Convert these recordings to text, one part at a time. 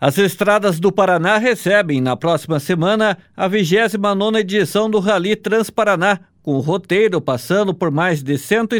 As estradas do Paraná recebem, na próxima semana, a 29ª edição do Rally Transparaná, com o roteiro passando por mais de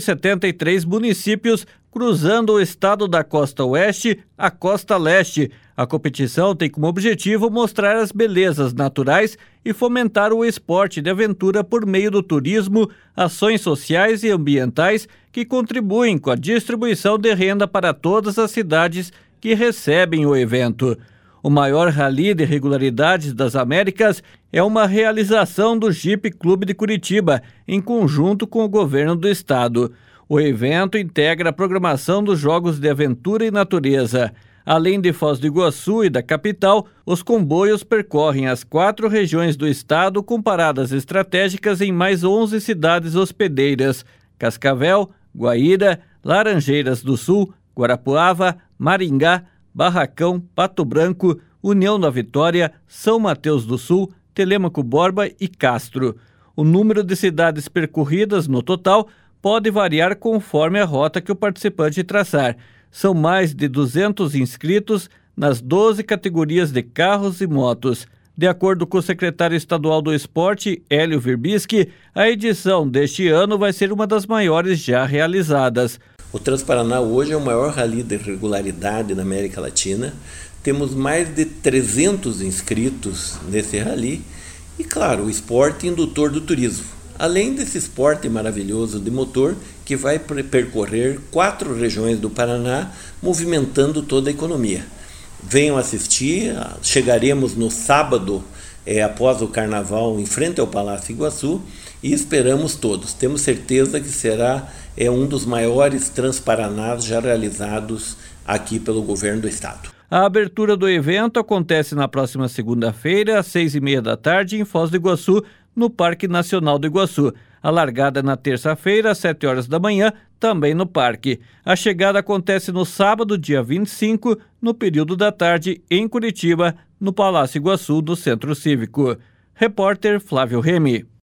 173 municípios, cruzando o estado da costa oeste à costa leste. A competição tem como objetivo mostrar as belezas naturais e fomentar o esporte de aventura por meio do turismo, ações sociais e ambientais que contribuem com a distribuição de renda para todas as cidades que recebem o evento. O maior rally de regularidades das Américas é uma realização do Jeep Clube de Curitiba, em conjunto com o governo do estado. O evento integra a programação dos Jogos de Aventura e Natureza. Além de Foz do Iguaçu e da capital, os comboios percorrem as 4 regiões do estado com paradas estratégicas em mais 11 cidades hospedeiras: Cascavel, Guaíra, Laranjeiras do Sul, Guarapuava, Maringá, Barracão, Pato Branco, União da Vitória, São Mateus do Sul, Telêmaco Borba e Castro. O número de cidades percorridas no total pode variar conforme a rota que o participante traçar. São mais de 200 inscritos nas 12 categorias de carros e motos. De acordo com o secretário estadual do esporte, Hélio Virbisky, a edição deste ano vai ser uma das maiores já realizadas. O Transparaná hoje é o maior rally de regularidade na América Latina. Temos mais de 300 inscritos nesse rally e, claro, o esporte indutor do turismo. Além desse esporte maravilhoso de motor que vai percorrer 4 regiões do Paraná, movimentando toda a economia. Venham assistir, chegaremos no sábado, após o Carnaval, em frente ao Palácio Iguaçu, e esperamos todos. Temos certeza que será um dos maiores Transparanás já realizados aqui pelo governo do estado. A abertura do evento acontece na próxima segunda-feira, às 6h30 da tarde, em Foz do Iguaçu, no Parque Nacional do Iguaçu. A largada na terça-feira, às 7 horas da manhã, também no parque. A chegada acontece no sábado, dia 25, no período da tarde, em Curitiba, no Palácio Iguaçu, do Centro Cívico. Repórter Flávio Remy.